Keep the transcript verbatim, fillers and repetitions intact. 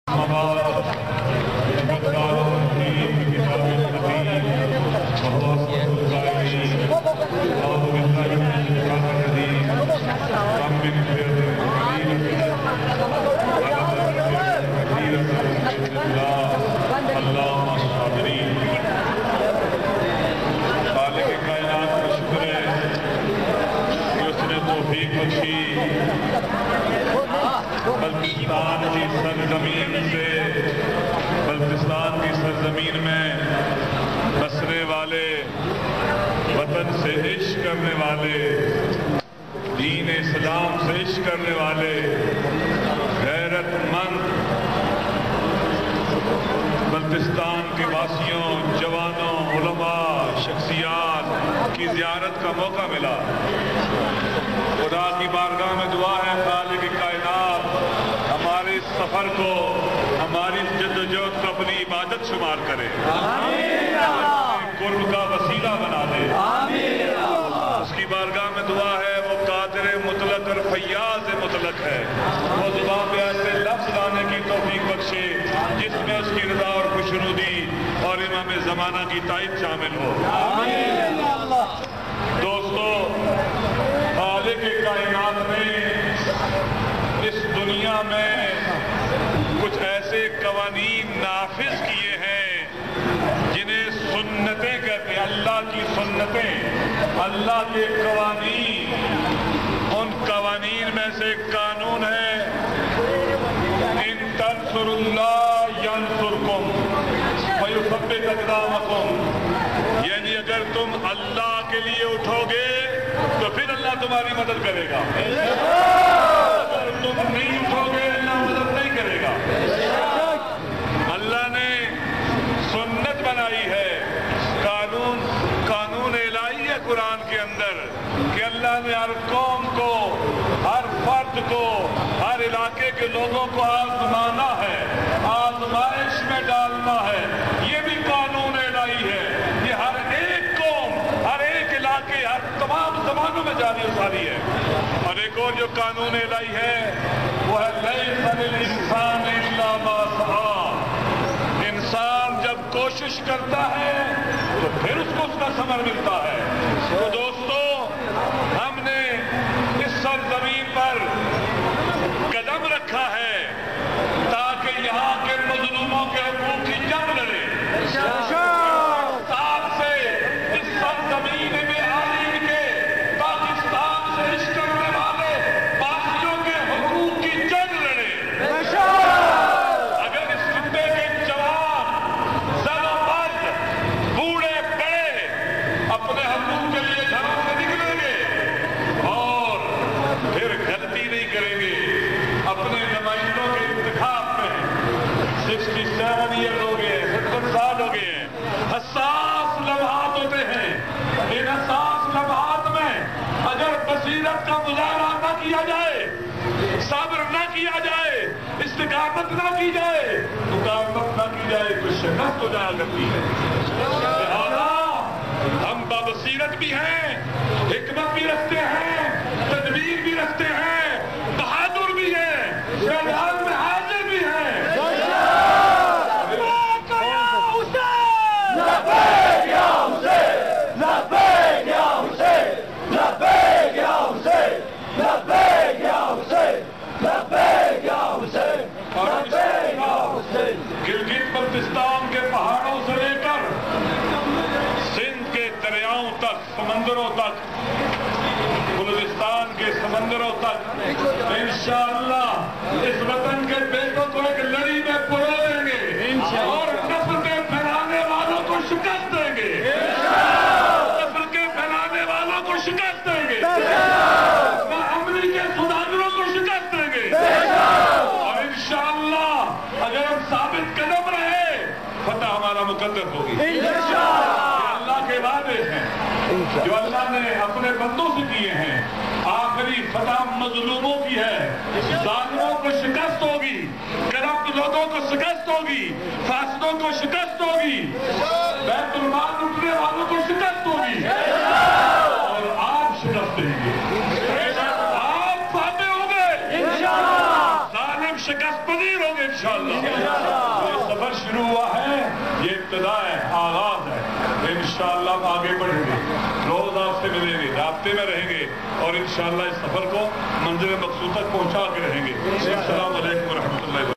بلتستان کی سرزمین سے بلتستان کی سرزمین میں بسنے والے، وطن سے عشق کرنے والے، دین اسلام سے عشق کرنے والے غیرت مند بلتستان کے واسیوں، جوانوں، علماء، شخصیات کی زیارت کا موقع ملا۔ خدا کی بارگاہ میں دعا ہے خالق کائنات ہمارے اس سفر کو، ہماری اس جدوجہد کو اپنی عبادت شمار کرے، قرب کا وسیلہ بنا دے۔ اس کی بارگاہ میں دعا ہے، وہ قادر مطلق اور فیاض مطلق ہے، وہ زبان پہ ایسے لفظ لانے کی توفیق بخشے جس میں اس کی رضا اور خوشنودی اور امام زمانہ کی تائید شامل ہو۔ دوستو، خالق کائنات نے اس دنیا میں کچھ ایسے قوانین نافذ کیے ہیں جنہیں سنتیں کہتے ہیں، اللہ کی سنتیں، اللہ کے قوانین۔ ان قوانین میں سے ایک قانون ہے، ان تنصر اللہ ینصرکم ویثبت اقدامکم، یعنی اگر تم اللہ کے لیے اٹھو گے تو پھر اللہ تمہاری مدد کرے گا، اگر تم نہیں اٹھو گے اللہ مدد نہیں کرے گا۔ اللہ نے سنت بنائی ہے، قانون قانون الہی ہے قرآن کے اندر کہ اللہ نے ہر قوم کو، ہر فرد کو، ہر علاقے کے لوگوں کو آزمانا ہے، آزمائش میں ڈالنا ہے۔ یہ بھی قانون الہی ہے، یہ ہر ایک قوم، ہر ایک علاقے، ہر تمام زمانوں میں جاری و ساری ہے۔ اور ایک اور جو قانون الہی ہے وہ ہے لیس للانسان الا ما سعی۔ انسان جب کوشش کرتا ہے تو پھر اس کو اس کا ثمر ملتا ہے۔ تو دوستو، ہم نے اس سرزمین پر قدم رکھا ہے تاکہ یہاں کے مظلوموں کے حقوق کی جنگ لڑے۔ پاکستان سے، اس سرزمین میں آئین کے، پاکستان سے عشق کرنے والے باسیوں کے حقوق کی جنگ لڑے۔ اگر اس خطے کے جوان، زن و مرد، بوڑھے بڑے اپنے حقوق کے لیے گھروں سے نکلیں گے اور پھر غلطی نہیں کریں گے، اپنے نمائندوں کے انتخاب میں سکسٹی سیون ایئر ہو گئے، ستر سال ہو گئے ہیں، حساس لمحات ہوتے ہیں۔ ان حساس لمحات میں اگر بصیرت کا مظاہرہ نہ کیا جائے، صبر نہ کیا جائے، استقامت نہ کی جائے، مقاومت نہ کی جائے تو شکست ہو جایا کرتی ہے۔ لہذا ہم بابصیرت بھی ہیں، حکمت بھی رکھتے ہیں، تدبیر بھی رکھتے ہیں، بہادر بھی ہیں، میدان میں حاضر بھی ہیں۔ گلگت بلتستان کے پہاڑوں سے لے کر سندھ کے دریاؤں تک، سمندروں تک، بلوچستان کے سمندروں تک، انشاءاللہ اس وطن کے بیٹوں کو ایک لڑی میں پرو دیں گے اور نفرتیں پھیلانے والوں کو شکست دیں گے، نفرتیں پھیلانے والوں کو شکست دیں گے، ناامنی کے سوداگروں کو شکست دیں گے، اور انشاءاللہ اگر ہم ثابت قدم رہے فتح ہمارا مقدر ہوگی۔ یہ اللہ کے وعدے ہیں جو اللہ نے اپنے بندوں سے کیے ہیں۔ آخری فتح مظلوموں کی ہے، ظالموں کو شکست ہوگی، کرپٹ لوگوں کو شکست ہوگی، فاسدوں کو شکست ہوگی، بیت المال لوٹنے والوں کو شکست ہوگی، اور آپ شکست دیں گے، آپ فاتح ہوں گے، ظالم शिकस्त पजीर होंगे इंशाअल्लाह। ये सफर शुरू हुआ है, ये इब्तिदा है, आगाज है। इंशाअल्लाह आगे बढ़ेंगे, रोज आपसे मिलेंगे, राब्ते में रहेंगे और इंशाअल्लाह इस सफर को मंजिल मकसूद तक पहुंचा के रहेंगे। अस्सलाम वालेकुम व रहमतुल्लाहि।